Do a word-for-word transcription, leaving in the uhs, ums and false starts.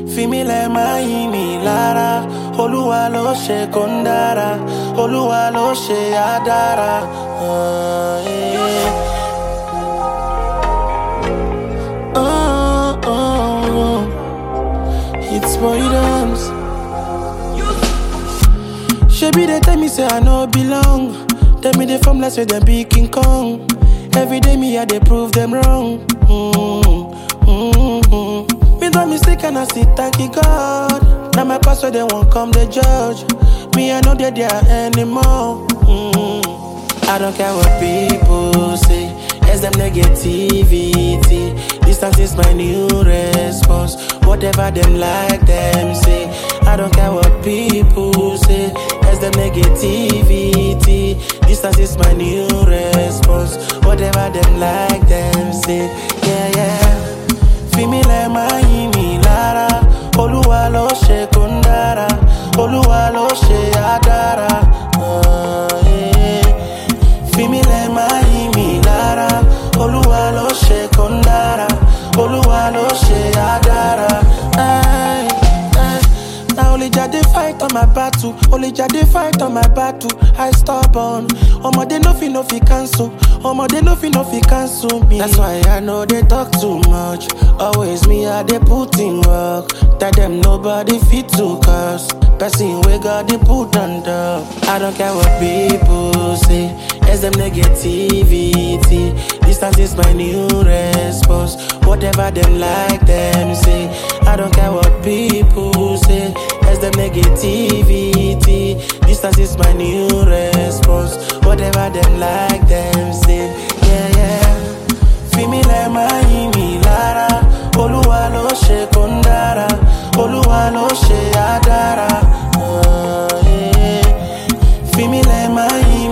Fimile mai mi lara, Olúwa ló ṣe kondara, Olúwa ló ṣe adara. Uh, yeah. uh, uh, it's boy dance. Shebi they tell me say I no belong. Tell me they from last way them be King Kong. Every day me I they prove them wrong. Mm-hmm. Mm-hmm. Me no mistake and I say thank you God. Now my pastor they won't come they judge. Me I know that they are anymore. Mm-hmm. I don't care what people say. As them negativity. Distance is my new response. Whatever them like them say. I don't care what people say. As them negativity. Distance is my new response. Whatever them like them say. Yeah, yeah. Fimile mai mi lara. Olúwa ló ṣe kondara. Olúwa ló ṣe adara. Uh, yeah. Fimile mai mi lara. Olúwa ló ṣe kondara. Olúwa ló ṣe adara. Ay, ay. Now only Jah dey fight on my battle. Only Jah dey fight on my battle. I stubborn. Omo they no fit no fit cancel. Omo they no fit no fit cancel me. That's why I know they talk too much. Always me I dey put in work. Tell them nobody fit to curse. Person we got the put under. I don't care what people say. As them negativity. Distance is my new response. Whatever them like them say. I don't care what people say. As them negativity. Distance is my new response. Whatever them like them say. Yeah, yeah. Fimile mai mi lara. Olúwa ló ṣe kondara. Olúwa ló ṣe adara. Uh, yeah. Fimile mai